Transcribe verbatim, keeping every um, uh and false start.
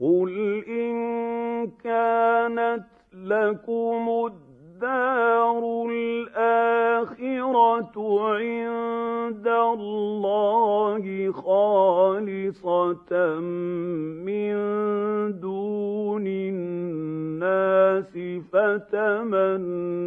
قل إن كانت لكم الدار الآخرة عند الله خالصة من دون الناس فتمنوا